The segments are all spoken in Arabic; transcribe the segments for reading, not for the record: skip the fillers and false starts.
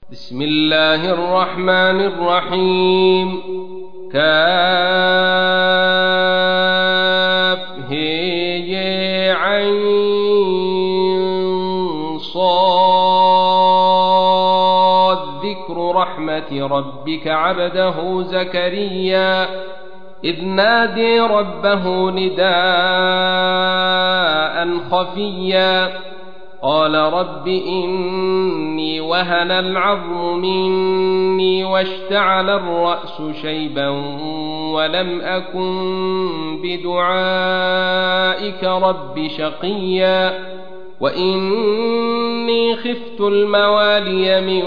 بسم الله الرحمن الرحيم. كافها صاد. ذكر رحمة ربك عبده زكريا إذ نادي ربه نداء خفيا قال رب إني وهن العظم مني واشتعل الرأس شيبا ولم أكن بدعائك رب شقيا وإني خفت الموالي من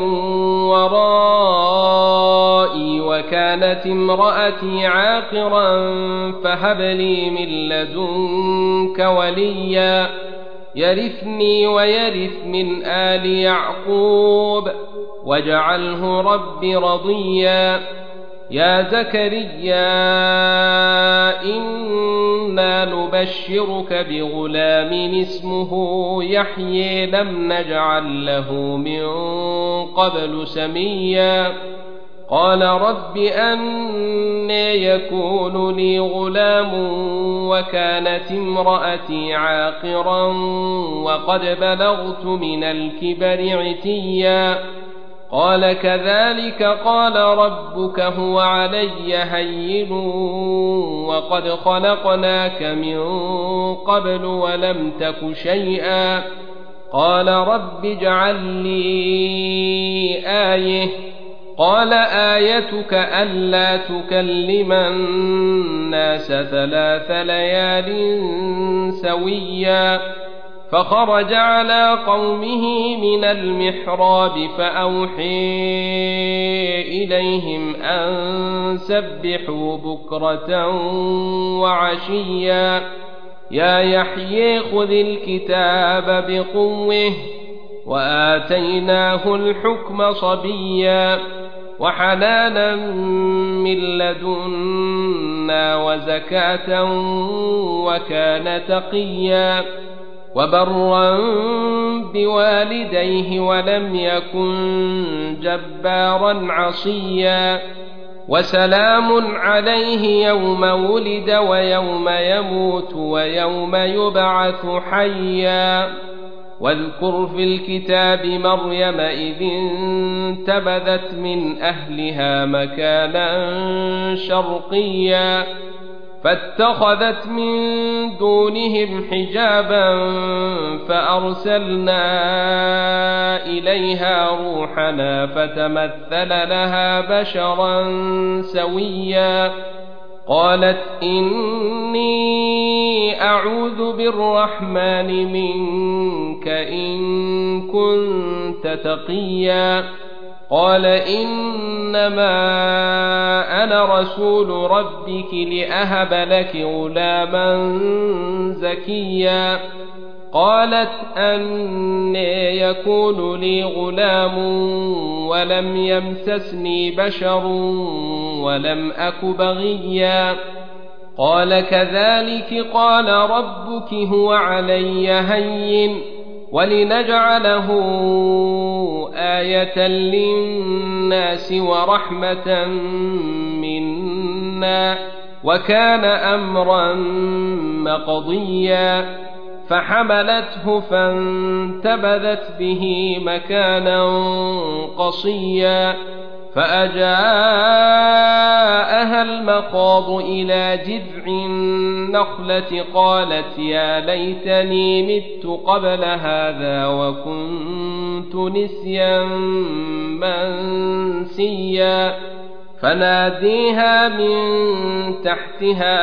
ورائي وكانت امرأتي عاقرا فهب لي من لدنك وليا يرثني ويرث من آل يعقوب واجعله رب رضيا. يا زكريا إنا نبشرك بغلام اسمه يحيى لم نجعل له من قبل سميا قال رب أنى يكون لي غلام وكانت امرأتي عاقرا وقد بلغت من الكبر عتيا قال كذلك قال ربك هو علي هين وقد خلقناك من قبل ولم تك شيئا قال رب اجعل لي آية قال آيتك ألا تكلم الناس 3 ليال سويا فخرج على قومه من المحراب فأوحي إليهم أن سبحوا بكرة وعشيا يا يحيى خذ الكتاب بقوه وآتيناه الحكم صبيا وحنانا من لدنا وزكاة وكان تقيا وبرا بوالديه ولم يكن جبارا عصيا وسلام عليه يوم ولد ويوم يموت ويوم يبعث حيا واذكر في الكتاب مريم إذ انتبذت من أهلها مكانا شرقيا فاتخذت من دونهم حجابا فأرسلنا إليها روحنا فتمثل لها بشرا سويا قالت إني أعوذ بالرحمن منك إن كنت تقيا قال إنما أنا رسول ربك لأهب لك غلاما زكيا قالت أنى يكون لي غلام ولم يمسسني بشر ولم أك بغيا قال كذلك قال ربك هو علي هين ولنجعله آية للناس ورحمة منا وكان أمرا مقضيا فحملته فانتبذت به مكانا قصيا فأجاءها المخاض إلى جذع النخلة قالت يا ليتني مت قبل هذا وكنت نسيا منسيا فناديها من تحتها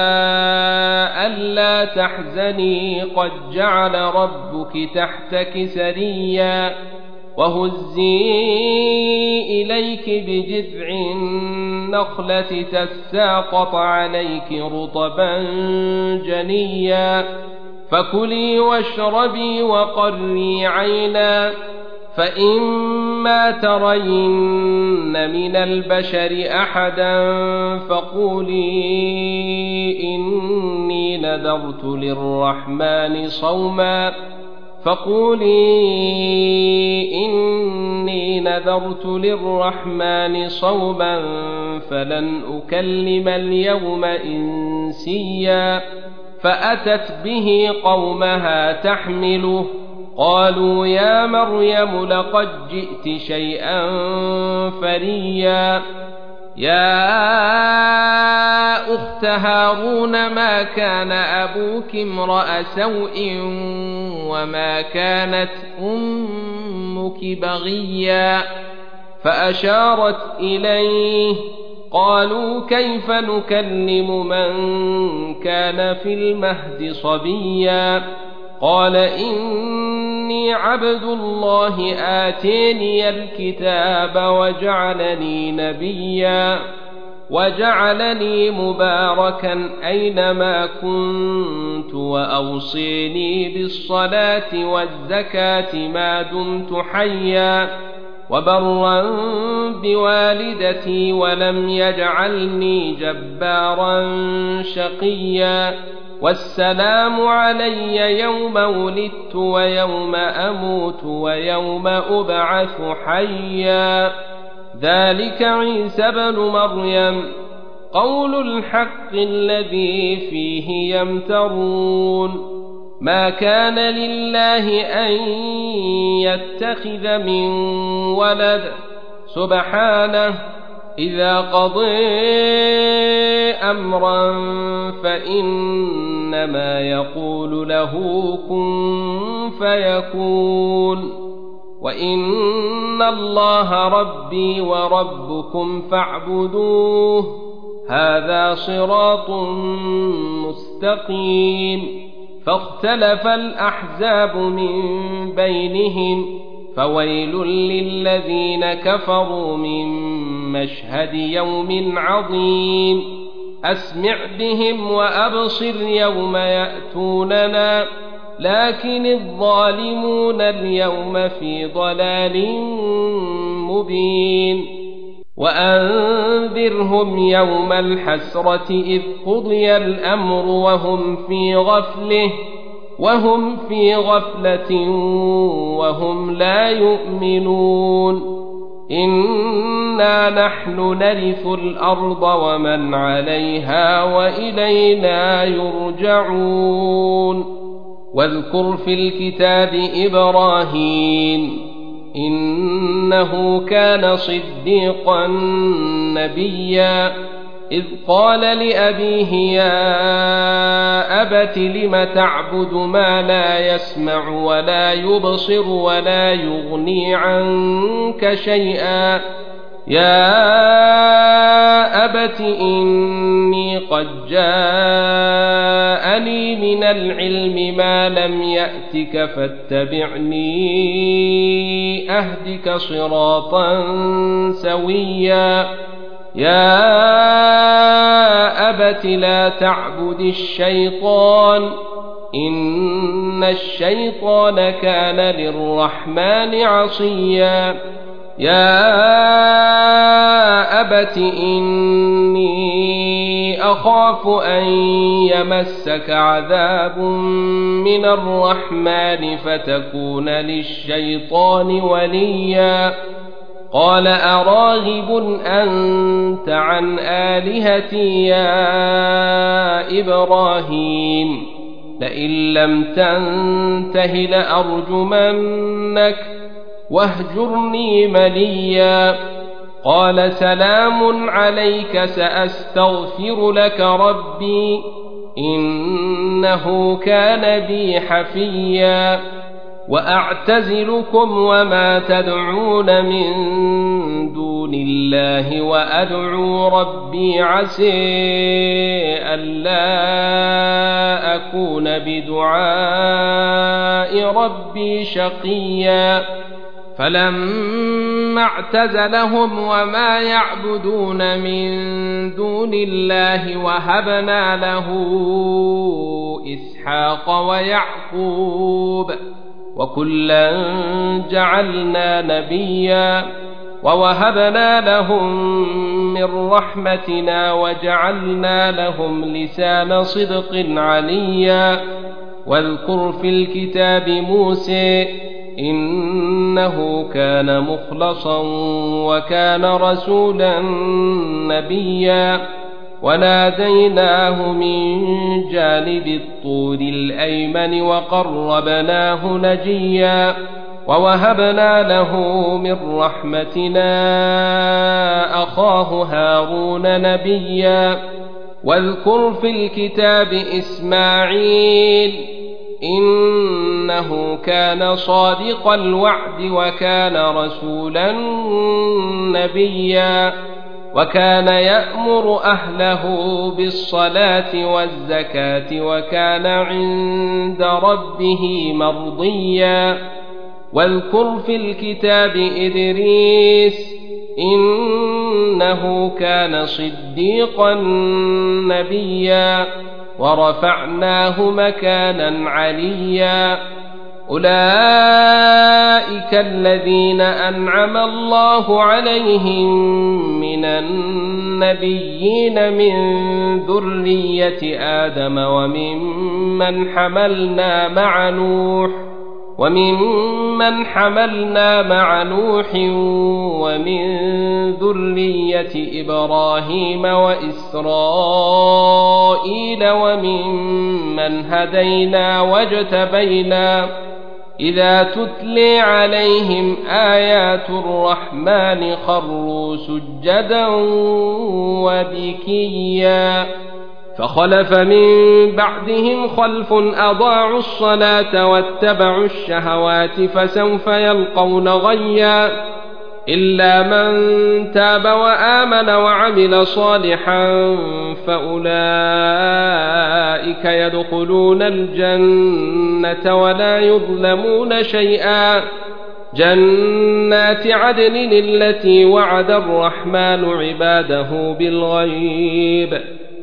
ألا تحزني قد جعل ربك تحتك سريا وهزي إليك بجذع النخلة تساقط عليك رطبا جنيا فكلي واشربي وقري عينا فإما ترين من البشر أحدا فقولي إني نذرت للرحمن صوما فقولي إني نذرت للرحمن صوما فلن أكلم اليوم إنسيا فأتت به قومها تحمله قالوا يا مريم لقد جئت شيئا فريا يا أخت هارون ما كان أبوك امرأ سوء وما كانت أمك بغيا فأشارت إليه قالوا كيف نكلم من كان في المهد صبيا قال إني عبد الله آتيني الكتاب وجعلني نبيا وجعلني مباركا أينما كنت وأوصيني بالصلاة والزكاة ما دمت حيا وبرا بوالدتي ولم يجعلني جبارا شقيا والسلام علي يوم ولدت ويوم أموت ويوم أبعث حيا ذلك عيسى بن مريم قول الحق الذي فيه يمترون ما كان لله أن يتخذ من ولد سبحانه إذا قضى أمرا فإنما يقول له كن فيكون وإن الله ربي وربكم فاعبدوه هذا صراط مستقيم فاختلف الأحزاب من بينهم فويل للذين كفروا من مشهد يوم عظيم أسمع بهم وأبصر يوم يأتوننا لكن الظالمون اليوم في ضلال مبين وأنذرهم يوم الحسرة إذ قضي الأمر وهم في غفلة وهم لا يؤمنون إنا نحن نرث الأرض ومن عليها وإلينا يرجعون واذكر في الكتاب إبراهيم إنه كان صديقا نبيا إذ قال لأبيه يا أبت لم تعبد ما لا يسمع ولا يبصر ولا يغني عنك شيئا يا أبت إني قد جاءني من العلم ما لم يأتك فاتبعني أهدك صراطا سويا يا أبت لا تعبد الشيطان إن الشيطان كان للرحمن عصيا يا أبت إني أخاف أن يمسك عذاب من الرحمن فتكون للشيطان وليا قال أراغب أنت عن آلهتي يا إبراهيم لئن لم تنته لأرجمنك واهجرني مليا قال سلام عليك سأستغفر لك ربي إنه كان بي حفيا وأعتزلكم وما تدعون من دون الله وأدعو ربي عسى ألا أكون بدعاء ربي شقيا فلما اعتزلهم وما يعبدون من دون الله وهبنا له إسحاق ويعقوب وكلا جعلنا نبيا ووهبنا لهم من رحمتنا وجعلنا لهم لسان صدق عليا واذكر في الكتاب موسى إنه كان مخلصا وكان رسولا نبيا وناديناه من جانب الطور الأيمن وقربناه نجيا ووهبنا له من رحمتنا أخاه هارون نبيا واذكر في الكتاب إسماعيل إنه كان صادق الوعد وكان رسولا نبيا وكان يأمر أهله بالصلاة والزكاة وكان عند ربه مرضيا واذكر في الكتاب إدريس إنه كان صديقا نبيا ورفعناه مكانا عليا أولئك الذين أنعم الله عليهم من النبيين من ذرية آدم وممن حملنا مع نوح ومن ذرية إبراهيم وإسرائيل وممن هدينا واجتبينا إذا تتلي عليهم آيات الرحمن خروا سجدا وبكيا فخلف من بعدهم خلف أضاعوا الصلاة واتبعوا الشهوات فسوف يلقون غيا إلا من تاب وآمن وعمل صالحا فأولئك يدخلون الجنة ولا يظلمون شيئا جنات عدن التي وعد الرحمن عباده بالغيب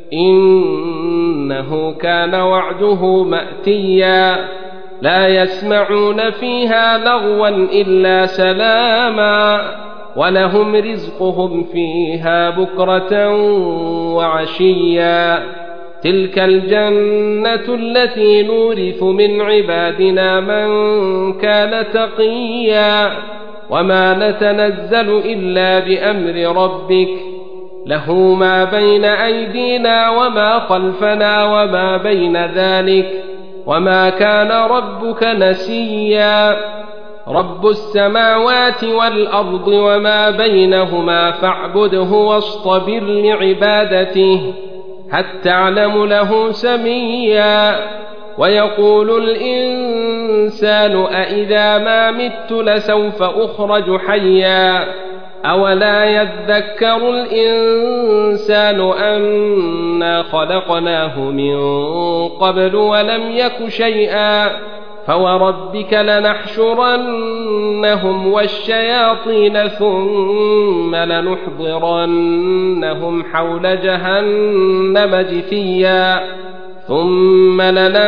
إنه كان وعده مأتيا لا يسمعون فيها لغوا إلا سلاما ولهم رزقهم فيها بكرة وعشيا تلك الجنة التي نورث من عبادنا من كان تقيا وما نتنزل إلا بأمر ربك له ما بين أيدينا وما خلفنا وما بين ذلك وما كان ربك نسيا رب السماوات والأرض وما بينهما فاعبده واصطبر لعبادته هل تعلم له سميا ويقول الإنسان أإذا ما مت لسوف أخرج حيا أولا يذكر الإنسان أنا خلقناه من قبل ولم يك شيئا فوربك لنحشرنهم والشياطين ثم لنحضرنهم حول جهنم جثيا ثم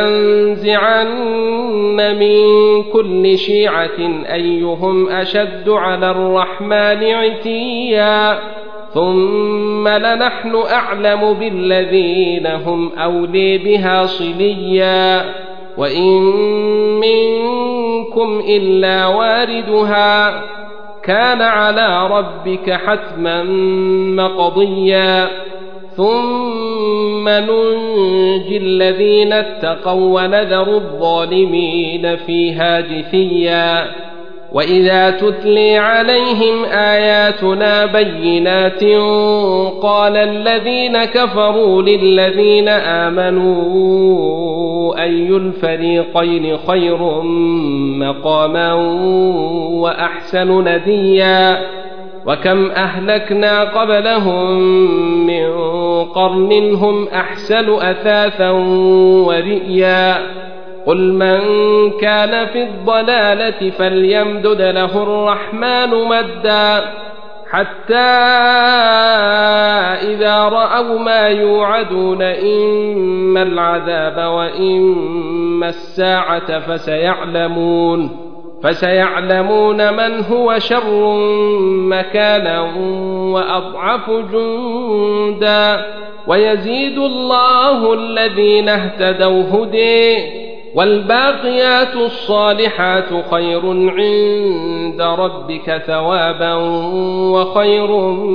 لننزعن من كل شيعة أيهم أشد على الرحمن عتيا ثم لنحن أعلم بالذين هم أولي بها صليا وإن منكم إلا واردها كان على ربك حتما مقضيا ثم ننجي الذين اتقوا ونذر الظالمين فيها جثيا وإذا تتلي عليهم آياتنا بينات قال الذين كفروا للذين آمنوا أي الفريقين خير مقاما وأحسن نديا وكم أهلكنا قبلهم من قرن هم أحسن أثاثا ورئيا قل من كان في الضلالة فليمدد له الرحمن مدا حتى إذا رأوا ما يوعدون إما العذاب وإما الساعة فسيعلمون من هو شر مكانا وأضعف جندا ويزيد الله الذين اهتدوا هدي والباقيات الصالحات خير عند ربك ثوابا وخير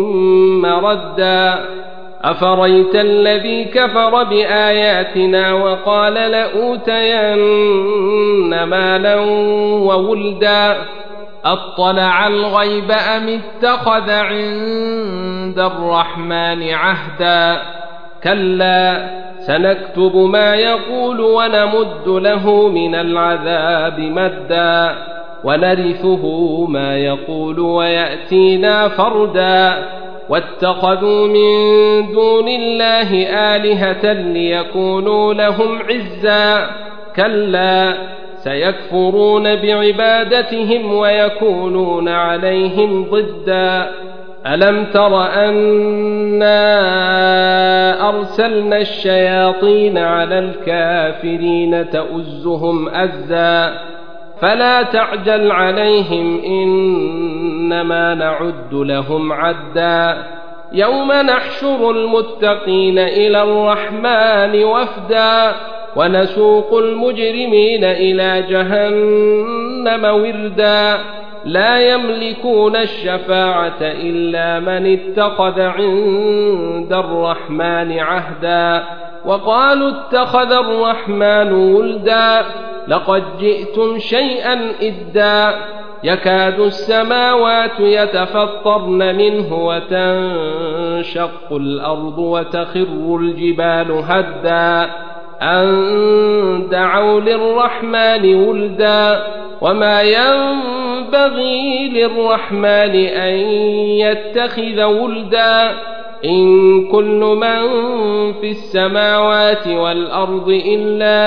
مردا أفريت الذي كفر بآياتنا وقال لأوتين مالا وولدا أطلع الغيب أم اتخذ عند الرحمن عهدا كلا سنكتب ما يقول ونمد له من العذاب مدا ونرثه ما يقول ويأتينا فردا واتخذوا من دون الله آلهة ليكونوا لهم عزا كلا سيكفرون بعبادتهم ويكونون عليهم ضدا ألم تر أنا أرسلنا الشياطين على الكافرين تؤزهم أزا فلا تعجل عليهم إنما نعد لهم عدا يوم نحشر المتقين إلى الرحمن وفدا ونسوق المجرمين إلى جهنم وردا لا يملكون الشفاعة إلا من اتخذ عند الرحمن عهدا وقالوا اتخذ الرحمن ولدا لقد جئتم شيئا إدا يكاد السماوات يتفطرن منه وتنشق الأرض وتخر الجبال هدا أن دعوا للرحمن ولدا وما ينبغي للرحمن أن يتخذ ولدا إن كل من في السماوات والأرض إلا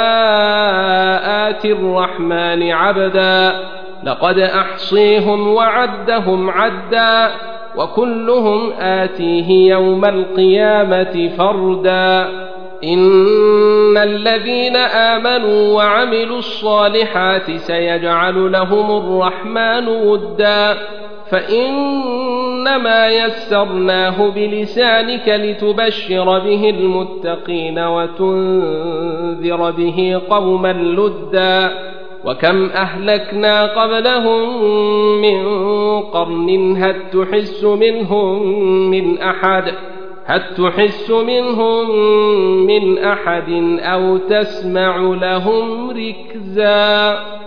آتي الرحمن عبدا لقد أحصيهم وعدهم عدا وكلهم آتيه يوم القيامة فردا إن الذين آمنوا وعملوا الصالحات سيجعل لهم الرحمن ودا فإنما يسرناه بلسانك لتبشر به المتقين وتنذر به قوما لدا وكم أهلكنا قبلهم من قرن هل تحس منهم من أحد أو تسمع لهم ركزا